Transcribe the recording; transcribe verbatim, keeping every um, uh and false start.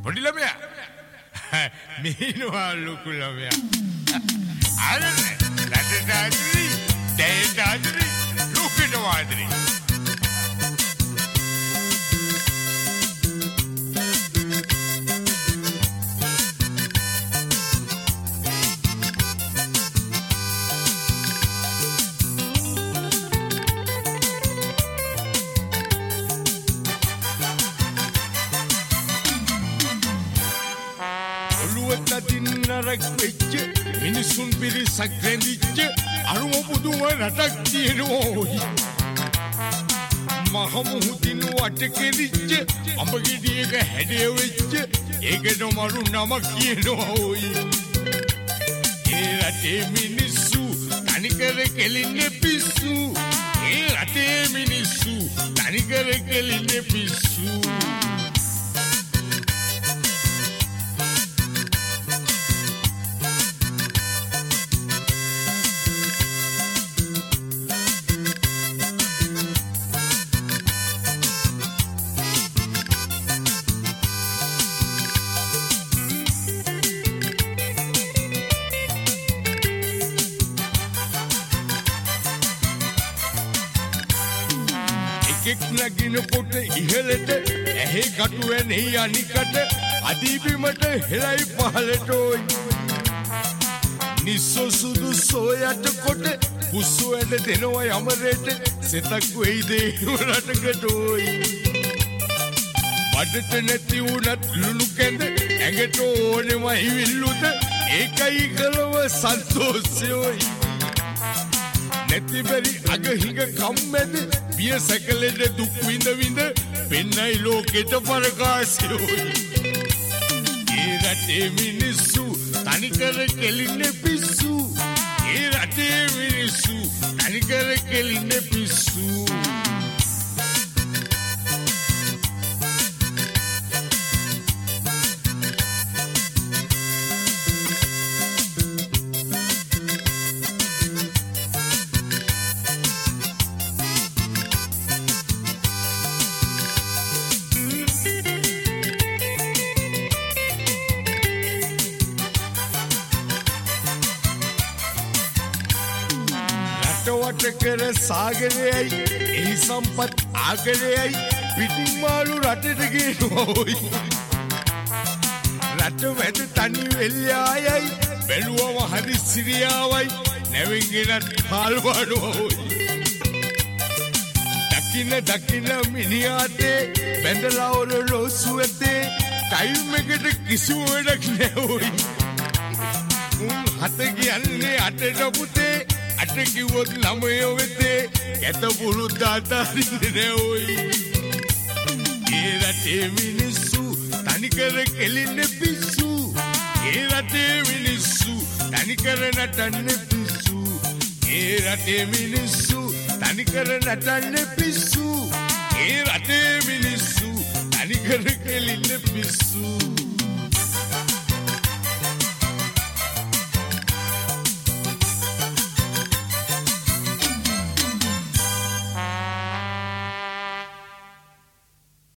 පොඩි ළමයා. මේනවා ලොකු ළමයා. අරනේ රටට ආදරේ, දෙයට ආදරේ, ලෝකෙට ආදරේ. නරක් වෙච්ච මිනිසුන් පිරිසක් රැඳිච්ච අරුම පුදුම රටක් තියෙනෝයි මහමුහුදින් වට කෙරිච්ච අඹ ගෙඩියක හැඩය වෙච්ච ඒකට මරු නමක් කියනෝයි ඒ රටේ මිනිස්සු තනිකර කෙලින්නේ පිස්සු ඒ රටේ මිනිස්සු තනිකර කෙලින්නේ පිස්සු නගිනකොට ඉහළට ඇහි කටු ඇනෙහි අනිකට අදීපිමට හෙලයි පහලටෝයි නිස්සෝ සුදු සෝයට කොට පුස්සු ඇද දෙනවා යමරට සෙතක් වෙයිදේ රටකටෝයි බඩට නැති වුණත් ලුණු කැඳ ඇඟට ඕනෙම හිවිල්ලුද ඒකයි කලව සන්තෝෂයෝයි නැතිබැරි අගහිඟ කම්මැද පිය සැකලෙට දුක් විඳ විඳ පෙන්නයි ලෝකෙට පරකාසයෝයි ඒ රටේ මිනිස්සු තනිකර කෙලින්නේ පිස්සු ඒ රටේ මිනිස්සු තනිකර කෙලින්නේ පිස්සු කර සාගරයයි එහි සම්පත් ආගරයයි පිටිමාළු රටට ගේනෝයි රට වැද තනි වෙල්යායයි බැලුවම හරි සිරියාවයි නැවෙන්ගෙනත් කාල්වාඩෝයි දකින දකින මිනිියාතේ බැඳලාවල ලෝසු ඇතේ ටයිම් එකට කිසිම වැඩක් නැවෝයි මුන් හත කියන්නේ අටට පුතේ අට කිව්වොත් ළමයෝ වෙතේ කැත පුරුද්දාට අරින්නේ නෑෝයි ඒ රටේ මිනිස්සු තනිකර කෙලින්නේ පිස්සු ඒ රටේ මිනිස්සු තනිකර නටන්නේ පිස්සු ඒ රටේ මිනිස්සු තනිකර නටන්නේ පිස්සු ඒ රටේ මිනිස්සු තනිකර කෙලින්නේ පිස්සු